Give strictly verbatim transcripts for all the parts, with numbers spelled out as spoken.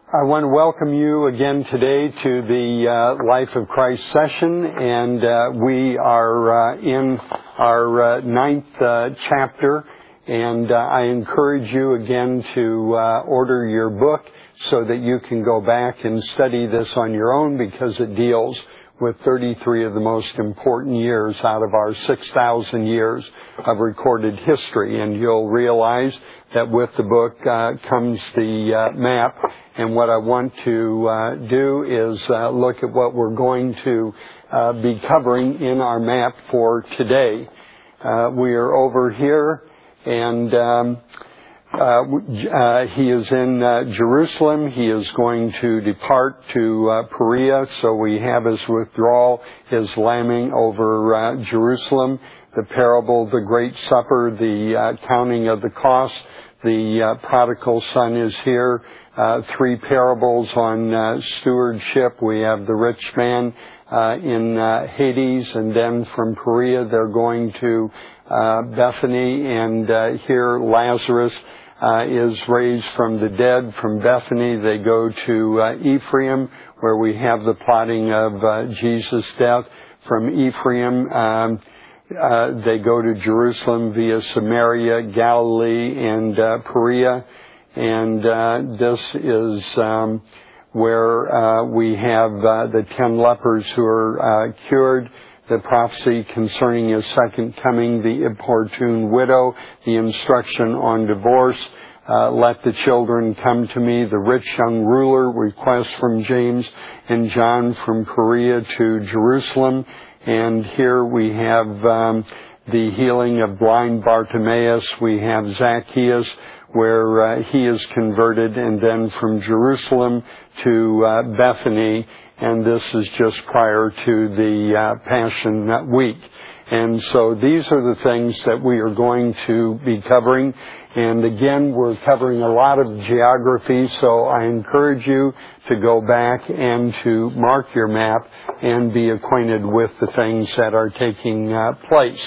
I want to welcome you again today to the uh, Life of Christ session, and uh, we are uh, in our uh, ninth uh, chapter, and uh, I encourage you again to uh, order your book so that you can go back and study this on your own, because it deals with thirty-three of the most important years out of our six thousand years of recorded history. And you'll realize that with the book uh, comes the uh, map. And what I want to uh, do is uh, look at what we're going to uh, be covering in our map for today. Uh, we are over here, and um, Uh, uh, he is in uh, Jerusalem. He is going to depart to uh, Perea, so we have his withdrawal, his lambing over uh, Jerusalem, the parable, the great supper, the uh, counting of the cost. The uh, prodigal son is here. Uh, three parables on uh, stewardship. We have the rich man uh, in uh, Hades, and then from Perea they're going to uh, Bethany, and uh, here Lazarus Uh, is raised from the dead. From Bethany, they go to uh, Ephraim, where we have the plotting of uh, Jesus' death. From Ephraim, um, uh, they go to Jerusalem via Samaria, Galilee, and uh, Perea. And uh, this is um, where uh, we have uh, the ten lepers who are uh, cured. The prophecy concerning his second coming, the importune widow, the instruction on divorce, uh, let the children come to me, the rich young ruler, request from James and John from Perea to Jerusalem. And here we have um, the healing of blind Bartimaeus. We have Zacchaeus, where uh, he is converted, and then from Jerusalem to uh, Bethany. And this is just prior to the uh, Passion Week. And so these are the things that we are going to be covering. And again, we're covering a lot of geography, so I encourage you to go back and to mark your map and be acquainted with the things that are taking uh, place.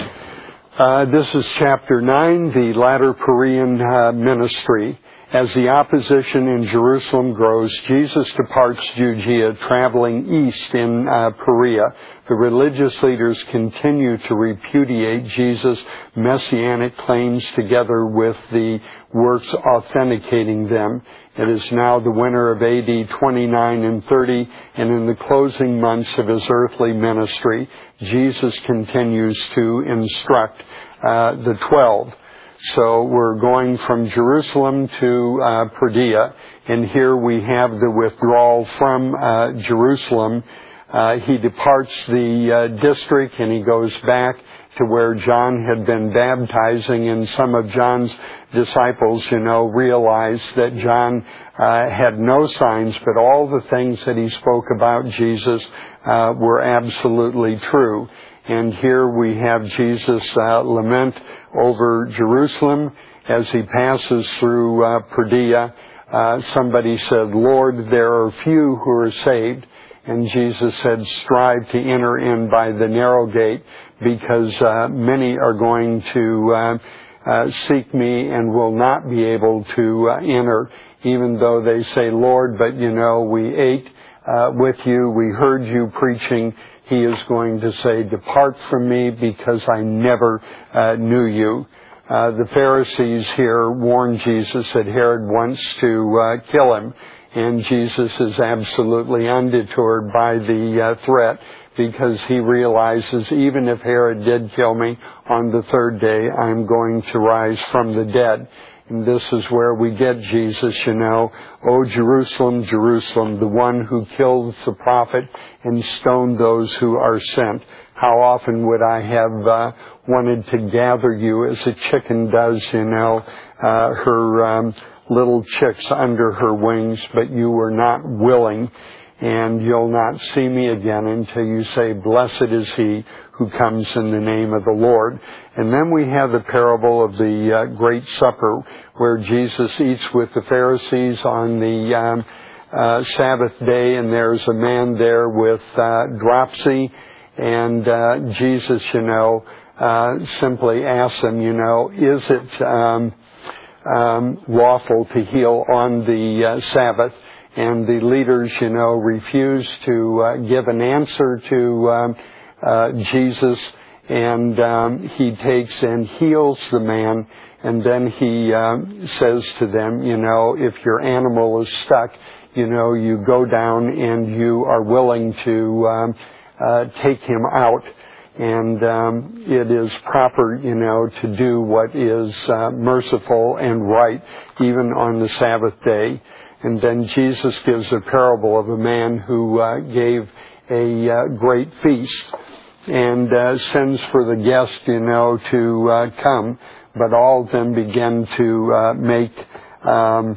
Uh, this is chapter nine, the latter Perean uh, ministry. As the opposition in Jerusalem grows, Jesus departs Judea, traveling east in uh, Perea. The religious leaders continue to repudiate Jesus' messianic claims together with the works authenticating them. It is now the winter of A D twenty-nine and thirty, and in the closing months of his earthly ministry, Jesus continues to instruct uh, the twelve. So we're going from Jerusalem to uh, Perea, and here we have the withdrawal from uh, Jerusalem. Uh, he departs the uh, district, and he goes back to where John had been baptizing, and some of John's disciples, you know, realized that John uh, had no signs, but all the things that he spoke about Jesus uh, were absolutely true. And here we have Jesus uh, lament over Jerusalem as he passes through uh, Perea. Uh, somebody said, "Lord, there are few who are saved." And Jesus said, "Strive to enter in by the narrow gate, because uh, many are going to uh, uh, seek me and will not be able to uh, enter, even though they say, 'Lord, but you know, we ate uh, with you, we heard you preaching.' He is going to say, 'Depart from me, because I never uh, knew you.'" Uh, the Pharisees here warned Jesus that Herod wants to uh, kill him, and Jesus is absolutely undeterred by the uh, threat, because he realizes, even if Herod did kill me, on the third day I'm going to rise from the dead. And this is where we get Jesus, you know. "O Jerusalem, Jerusalem, the one who kills the prophet and stoned those who are sent. How often would I have uh, wanted to gather you as a chicken does, you know, uh, her um, little chicks under her wings, but you were not willing. And you'll not see me again until you say, 'Blessed is he who comes in the name of the Lord.'" And then we have the parable of the uh, Great Supper, where Jesus eats with the Pharisees on the um, uh, Sabbath day, and there's a man there with uh, dropsy, and uh, Jesus, you know, uh, simply asks him, you know, is it... Um, um, lawful to heal on the uh, Sabbath. And the leaders, you know, refuse to uh, give an answer to um, uh, Jesus. And um, he takes and heals the man. And then he um, says to them, you know, if your animal is stuck, you know, you go down and you are willing to um, uh, take him out. And um, it is proper, you know, to do what is uh, merciful and right, even on the Sabbath day. And then Jesus gives a parable of a man who uh, gave a uh, great feast and uh, sends for the guest, you know, to uh, come. But all of them begin to uh, make um,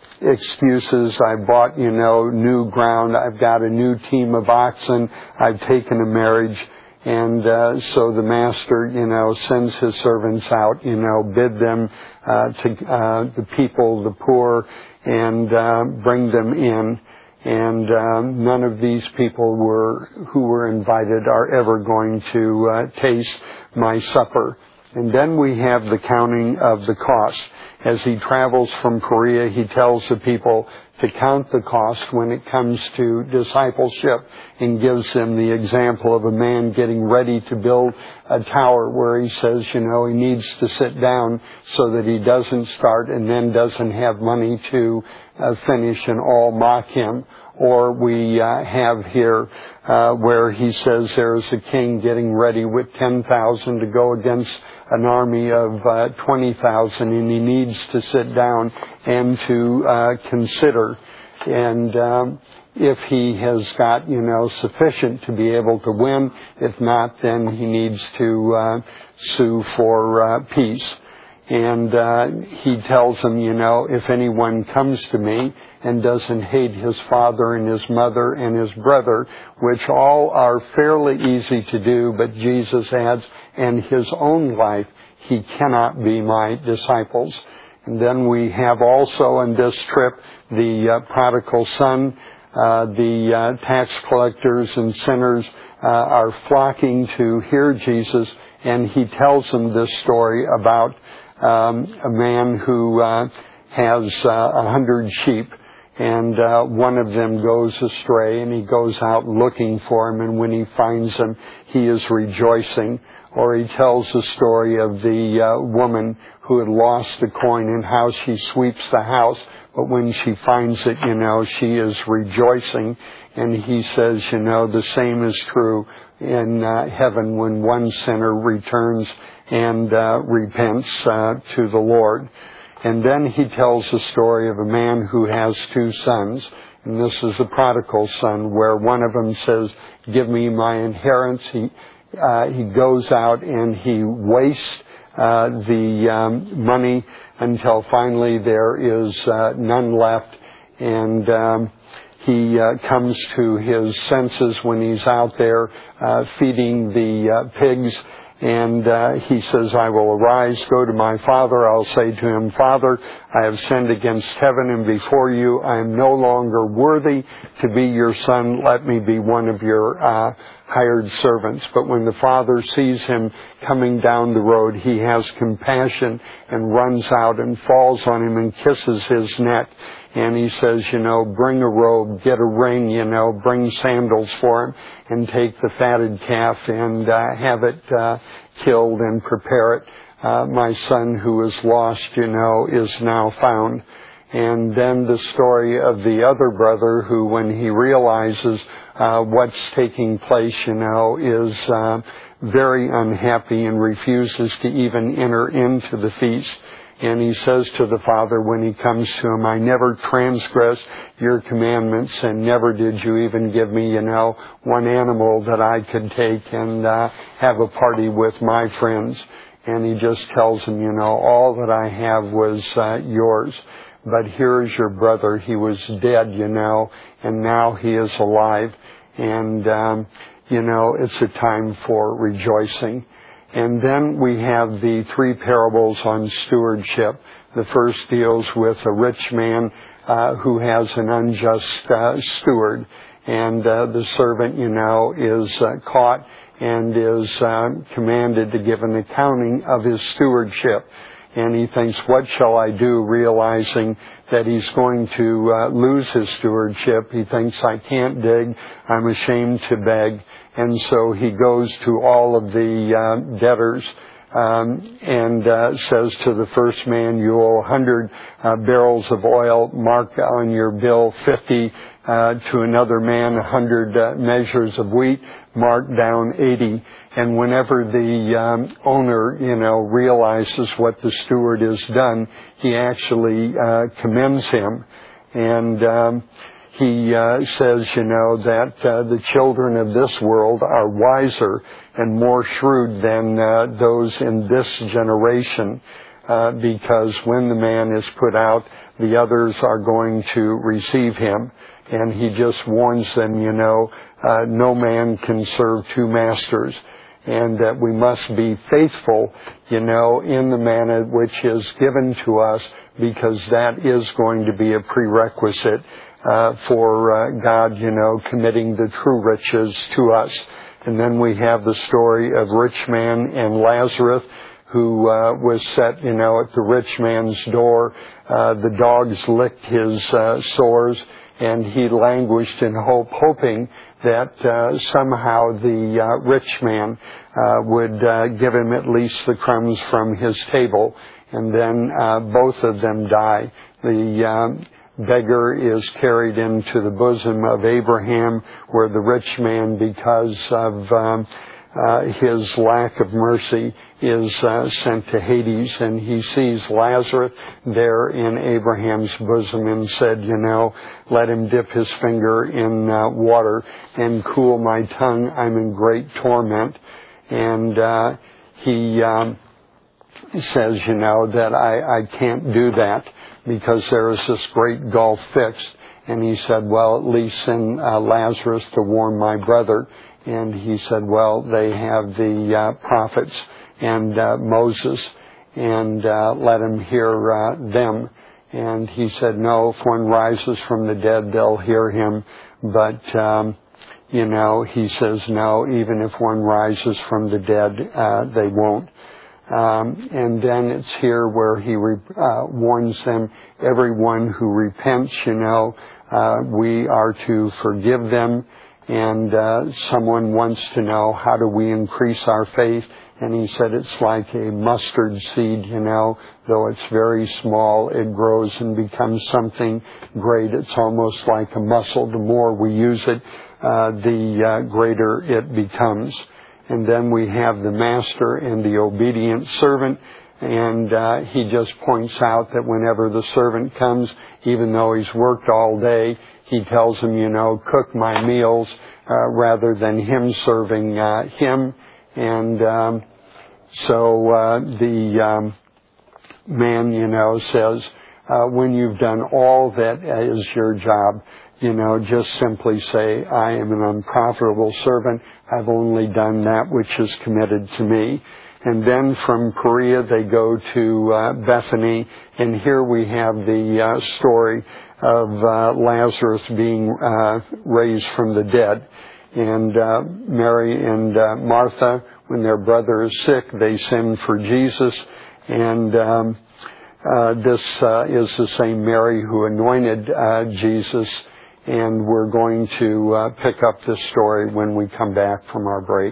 excuses. I bought, you know, new ground. I've got a new team of oxen. I've taken a marriage. And uh, so the master, you know, sends his servants out, you know, bid them uh, to uh, the people, the poor, and uh, bring them in. And um, none of these people were who were invited are ever going to uh, taste my supper. And then we have the counting of the cost. As he travels from Perea, he tells the people to count the cost when it comes to discipleship, and gives them the example of a man getting ready to build a tower where he says, you know, he needs to sit down so that he doesn't start and then doesn't have money to uh, finish and all mock him. Or we uh, have here uh, where he says there is a king getting ready with ten thousand to go against an army of uh, twenty thousand, and he needs to sit down and to uh, consider. And um, if he has got, you know, sufficient to be able to win, if not, then he needs to uh, sue for uh, peace. And uh, he tells them, you know, if anyone comes to me and doesn't hate his father and his mother and his brother, which all are fairly easy to do, but Jesus adds, and his own life, he cannot be my disciples. And then we have also in this trip the uh, prodigal son. Uh, the uh, tax collectors and sinners uh, are flocking to hear Jesus, and he tells them this story about Um, a man who uh, has uh, a hundred sheep, and uh, one of them goes astray, and he goes out looking for him, and when he finds him, he is rejoicing. Or he tells the story of the uh, woman who had lost the coin and how she sweeps the house, but when she finds it, you know, she is rejoicing. And he says, you know, the same is true in uh, heaven when one sinner returns and uh, repents uh, to the Lord. And then he tells the story of a man who has two sons. And this is the prodigal son, where one of them says, give me my inheritance. He, uh, he goes out and he wastes uh, the um, money until finally there is uh, none left. And um, he uh, comes to his senses when he's out there uh, feeding the uh, pigs. And uh, he says, I will arise, go to my father. I'll say to him, Father, I have sinned against heaven and before you. I am no longer worthy to be your son. Let me be one of your uh, hired servants. But when the father sees him coming down the road, he has compassion and runs out and falls on him and kisses his neck. And he says, you know, bring a robe, get a ring, you know, bring sandals for him, and take the fatted calf and uh, have it uh, killed and prepare it. Uh, my son who is lost, you know, is now found. And then the story of the other brother who, when he realizes uh, what's taking place, you know, is uh, very unhappy and refuses to even enter into the feast. And he says to the father when he comes to him, I never transgressed your commandments, and never did you even give me, you know, one animal that I could take and uh, have a party with my friends. And he just tells him, you know, all that I have was uh, yours. But here is your brother. He was dead, you know, and now he is alive. And, um, you know, it's a time for rejoicing. And then we have the three parables on stewardship. The first deals with a rich man uh, who has an unjust uh, steward. And uh, the servant, you know, is uh, caught and is uh, commanded to give an accounting of his stewardship. and he thinks, what shall I do, realizing that he's going to uh, lose his stewardship. He thinks, I can't dig, I'm ashamed to beg. And so he goes to all of the uh, debtors um, and uh, says to the first man, you owe one hundred uh, barrels of oil, mark on your bill fifty. Uh, to another man, one hundred uh, measures of wheat, mark down eighty. And whenever the um, owner, you know, realizes what the steward has done, he actually uh, commends him. And um, he uh, says, you know, that uh, the children of this world are wiser and more shrewd than uh, those in this generation, uh, because when the man is put out, the others are going to receive him. And he just warns them, you know, uh, no man can serve two masters, and that we must be faithful, you know, in the manna which is given to us, because that is going to be a prerequisite uh, for uh, God, you know, committing the true riches to us. And then we have the story of rich man and Lazarus, who uh, was set, you know, at the rich man's door. Uh, the dogs licked his uh, sores, and he languished in hope, hoping that uh, somehow the uh, rich man uh, would uh, give him at least the crumbs from his table. And then uh, both of them die. The um, beggar is carried into the bosom of Abraham, where the rich man, because of um, uh, his lack of mercy, is uh, sent to Hades. And he sees Lazarus there in Abraham's bosom and said, you know, let him dip his finger in uh, water and cool my tongue. I'm in great torment. And uh, he um, says, you know, that I, I can't do that because there is this great gulf fixed. And he said, well, at least send uh, Lazarus to warn my brother. And he said, well, they have the uh, prophets and uh, Moses, and uh, let him hear uh, them. And he said, no, if one rises from the dead, they'll hear him. But, um, you know, he says, no, even if one rises from the dead, uh, they won't. Um, and then it's here where he re- uh, warns them, everyone who repents, you know, uh, we are to forgive them. And uh, someone wants to know, how do we increase our faith? And he said, it's like a mustard seed, you know, though it's very small, it grows and becomes something great. It's almost like a muscle. The more we use it, uh, the uh, greater it becomes. And then we have the master and the obedient servant. And uh, he just points out that whenever the servant comes, even though he's worked all day, he tells him, you know, cook my meals, uh, rather than him serving uh, him. And um, so uh, the um, man, you know, says, uh, when you've done all that is your job, you know, just simply say, I am an unprofitable servant. I've only done that which is committed to me. And then from Perea they go to uh, Bethany, and here we have the uh, story of uh, Lazarus being uh, raised from the dead. And uh, Mary and uh, Martha, when their brother is sick, they send for Jesus. And um, uh, this uh, is the same Mary who anointed uh, Jesus. And we're going to uh, pick up this story when we come back from our break.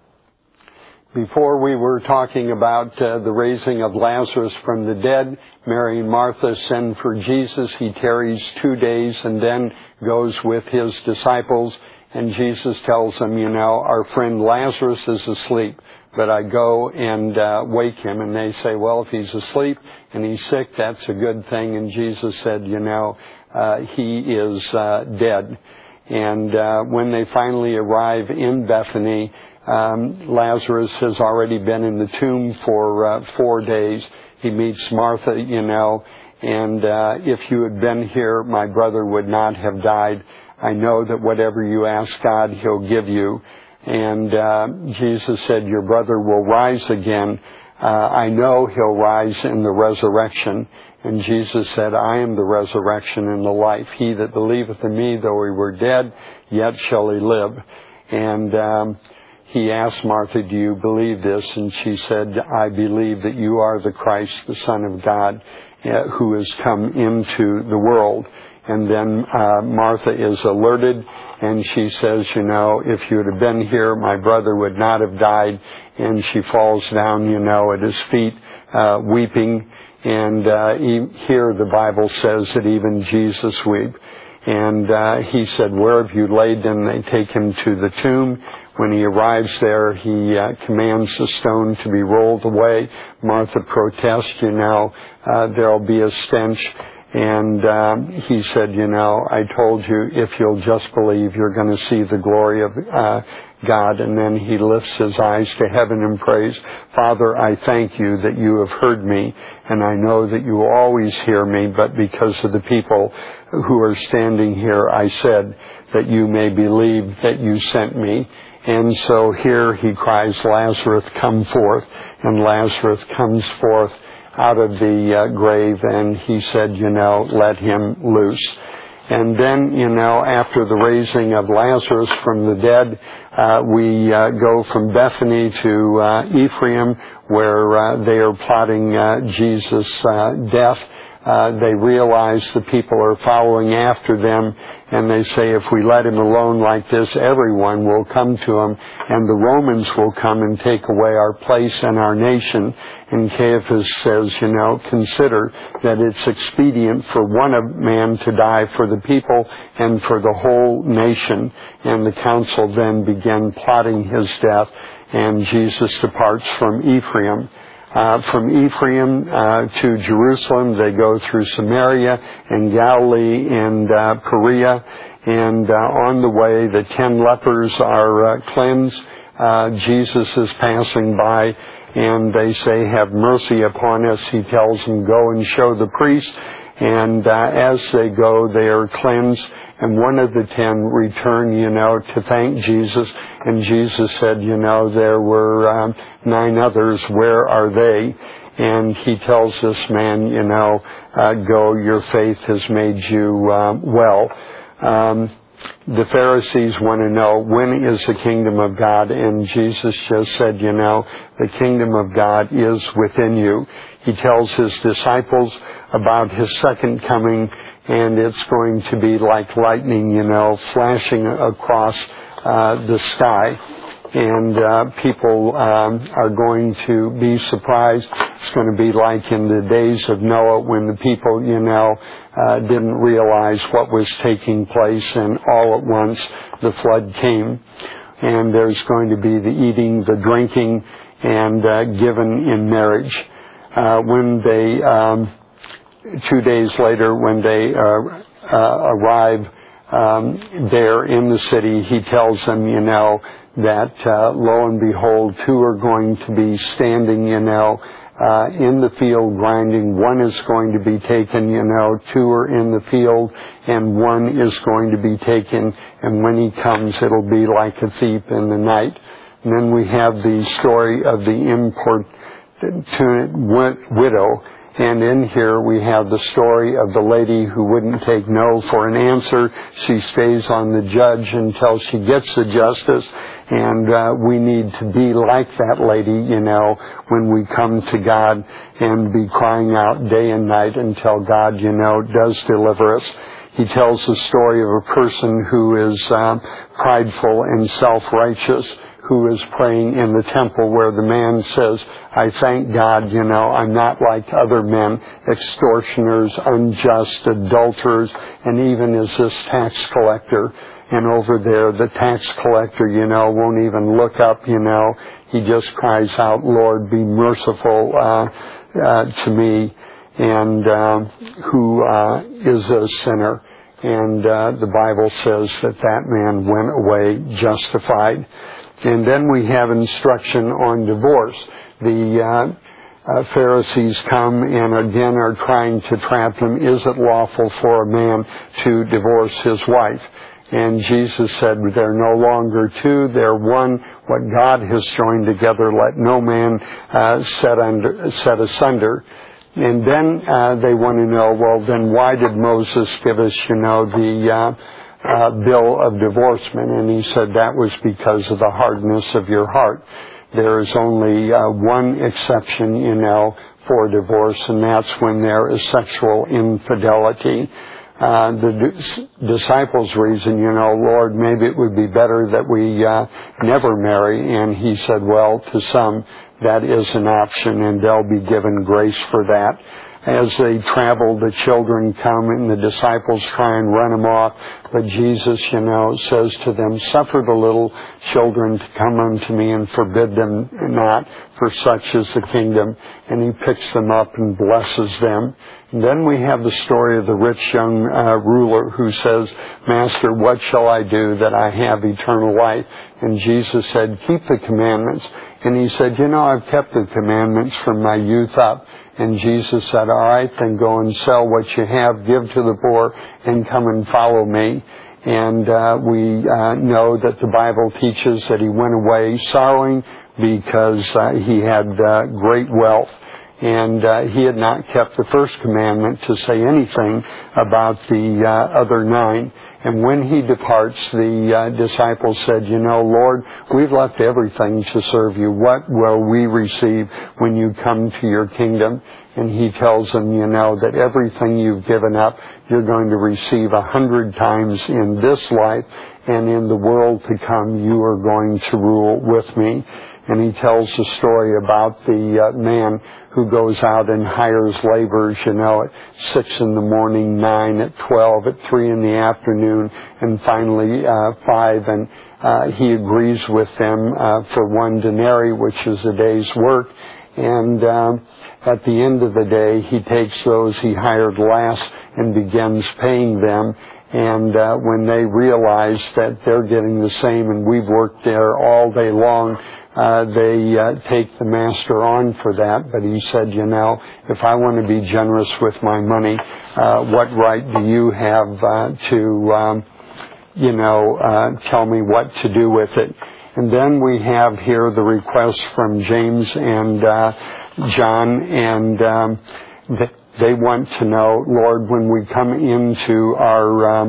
Before we were talking about uh, the raising of Lazarus from the dead, Mary and Martha send for Jesus. He tarries two days and then goes with his disciples. And Jesus tells them, you know, our friend Lazarus is asleep, but I go and uh, wake him. And they say, well, if he's asleep and he's sick, that's a good thing. And Jesus said, you know, uh, he is uh, dead. And uh, when they finally arrive in Bethany, Um, Lazarus has already been in the tomb for uh, four days. He meets Martha, you know, and uh, if you had been here, my brother would not have died. I know that whatever you ask God, He'll give you. And uh, Jesus said, your brother will rise again. Uh, I know he'll rise in the resurrection. And Jesus said, I am the resurrection and the life. He that believeth in me, though he were dead, yet shall he live. And um, he asked Martha, do you believe this? And she said, I believe that you are the Christ, the Son of God, uh, who has come into the world. And then uh, Martha is alerted, and she says, you know, if you had been here, my brother would not have died. And she falls down, you know, at his feet, uh, weeping. And uh, here the Bible says that even Jesus wept. And uh, he said, where have you laid him? They take him to the tomb. When he arrives there, he uh, commands the stone to be rolled away. Martha protests, you know, uh, there'll be a stench. And um, he said, you know, I told you, if you'll just believe, you're going to see the glory of uh, God. And then he lifts his eyes to heaven and prays, Father, I thank you that you have heard me, and I know that you will always hear me, but because of the people who are standing here, I said that you may believe that you sent me. And so here he cries, Lazarus, come forth. And Lazarus comes forth out of the uh, grave, and he said, you know, let him loose. And then, you know, after the raising of Lazarus from the dead, uh, we uh, go from Bethany to uh, Ephraim, where uh, they are plotting uh, Jesus' uh, death. Uh, they realize the people are following after them, and they say, if we let him alone like this, everyone will come to him, and the Romans will come and take away our place and our nation. And Caiaphas says, you know, consider that it's expedient for one of man to die for the people and for the whole nation. And the council then began plotting his death, and Jesus departs from Ephraim. Uh, from Ephraim uh, to Jerusalem, they go through Samaria and Galilee and uh, Perea. And uh, on the way, the ten lepers are uh, cleansed. Uh, Jesus is passing by, and they say, have mercy upon us. He tells them, go and show the priest. And uh, as they go, they are cleansed. And one of the ten returned, you know, to thank Jesus. And Jesus said, you know, there were um, nine others. Where are they? And he tells this man, you know, uh, go, your faith has made you uh, well. Um, the Pharisees want to know, when is the kingdom of God? And Jesus just said, you know, the kingdom of God is within you. He tells his disciples about his second coming, and it's going to be like lightning, you know, flashing across uh, the sky. And uh, people um, are going to be surprised. It's going to be like in the days of Noah, when the people, you know, uh, didn't realize what was taking place, and all at once the flood came. And there's going to be the eating, the drinking, and uh, given in marriage. Uh, when they, um, two days later, when they uh, uh, arrive um, there in the city, he tells them, you know, that uh, lo and behold, two are going to be standing, you know, uh, in the field grinding. One is going to be taken, you know, two are in the field, and one is going to be taken, and when he comes, it'll be like a thief in the night. And then we have the story of the importunate widow. And in here we have the story of the lady who wouldn't take no for an answer. She stays on the judge until she gets the justice. And uh, we need to be like that lady, you know, when we come to God, and be crying out day and night until God, you know, does deliver us. He tells the story of a person who is uh, prideful and self-righteous, who is praying in the temple, where the man says, I thank God, you know, I'm not like other men, extortioners, unjust, adulterers, and even as this tax collector. And over there, the tax collector, you know, won't even look up, you know. He just cries out, Lord, be merciful uh, uh, to me, and uh, who uh, is a sinner. And uh, the Bible says that that man went away justified. And then we have instruction on divorce. The uh, uh, Pharisees come and again are trying to trap him. Is it lawful for a man to divorce his wife? And Jesus said, they're no longer two, they're one. What God has joined together, let no man uh, set, under, set asunder. And then uh, they want to know, well, then why did Moses give us, you know, the uh, uh, bill of divorcement. And he said that was because of the hardness of your heart. There is only uh, one exception, you know, for divorce, and that's when there is sexual infidelity. Uh, the d- disciples reason, you know, Lord, maybe it would be better that we uh, never marry. And he said, well, to some, that is an option, and they'll be given grace for that. As they travel, the children come, and the disciples try and run them off. But Jesus, you know, says to them, suffer the little children to come unto me, and forbid them not, for such is the kingdom. And he picks them up and blesses them. And then we have the story of the rich young uh, ruler who says, Master, what shall I do that I have eternal life? And Jesus said, keep the commandments. And he said, you know, I've kept the commandments from my youth up. And Jesus said, all right, then go and sell what you have, give to the poor, and come and follow me. And uh, we uh, know that the Bible teaches that he went away sorrowing because uh, he had uh, great wealth. And uh, he had not kept the first commandment to say anything about the uh, other nine. And when he departs, the uh, disciples said, you know, Lord, we've left everything to serve you. What will we receive when you come to your kingdom? And he tells them, you know, that everything you've given up, you're going to receive a hundred times in this life, and in the world to come, you are going to rule with me. And he tells the story about the uh, man who goes out and hires laborers, you know, at six in the morning, nine, at twelve, at three in the afternoon, and finally uh, five. And uh, he agrees with them uh, for one denarii, which is a day's work. And um, at the end of the day, he takes those he hired last and begins paying them. And uh, when they realize that they're getting the same and we've worked there all day long, Uh, they uh, take the master on for that. But he said, you know, if I want to be generous with my money, uh, what right do you have uh, to, um, you know, uh, tell me what to do with it? And then we have here the request from James and uh, John, and um, th- they want to know, Lord, when we come into our um,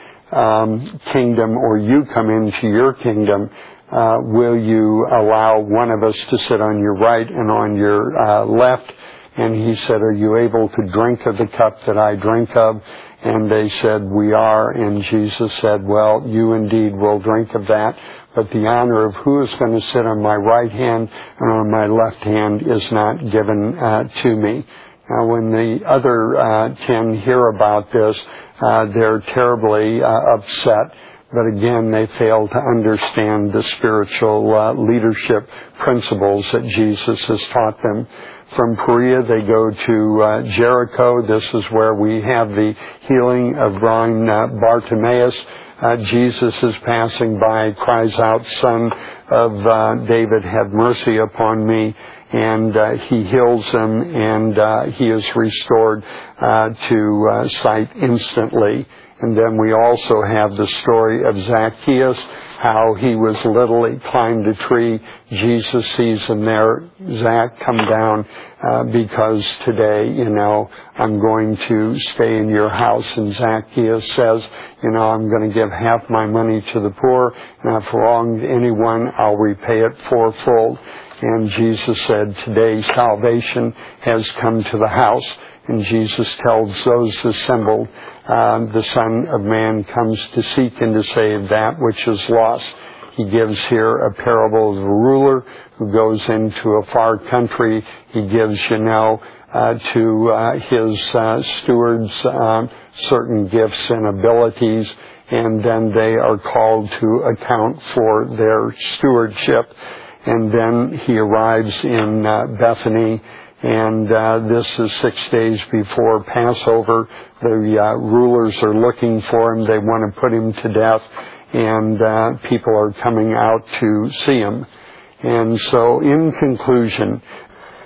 um, kingdom, or you come into your kingdom, Uh, will you allow one of us to sit on your right and on your uh, left? And he said, are you able to drink of the cup that I drink of? And they said, we are. And Jesus said, well, you indeed will drink of that, but the honor of who is going to sit on my right hand and on my left hand is not given uh, to me. Now, when the other uh, ten hear about this, uh, they're terribly uh, upset. But again, they fail to understand the spiritual uh, leadership principles that Jesus has taught them. From Perea, they go to uh, Jericho. This is where we have the healing of blind uh, Bartimaeus. Uh, Jesus is passing by, cries out, Son of uh, David, have mercy upon me. And uh, he heals him, and uh, he is restored uh, to uh, sight instantly. And then we also have the story of Zacchaeus, how he was literally climbed a tree. Jesus sees him there. Zach, come down uh, because today, you know, I'm going to stay in your house. And Zacchaeus says, you know, I'm going to give half my money to the poor, and if I've wronged anyone, I'll repay it fourfold. And Jesus said, today salvation has come to the house. And Jesus tells those assembled, Uh, the Son of Man comes to seek and to save that which is lost. He gives here a parable of a ruler who goes into a far country. He gives, you know, uh, to uh, his uh, stewards uh, certain gifts and abilities, and then they are called to account for their stewardship. And then he arrives in uh, Bethany, and uh, this is six days before Passover. The uh, rulers are looking for him. They want to put him to death, and uh, people are coming out to see him. And so, in conclusion,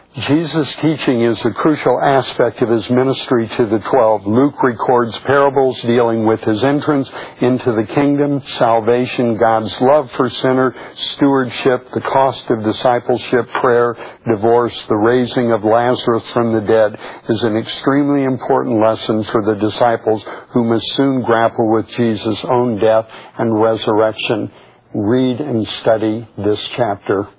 Jesus' teaching is a crucial aspect of his ministry to the twelve. Luke records parables dealing with his entrance into the kingdom, salvation, God's love for sinner, stewardship, the cost of discipleship, prayer, divorce, the raising of Lazarus from the dead is an extremely important lesson for the disciples who must soon grapple with Jesus' own death and resurrection. Read and study this chapter.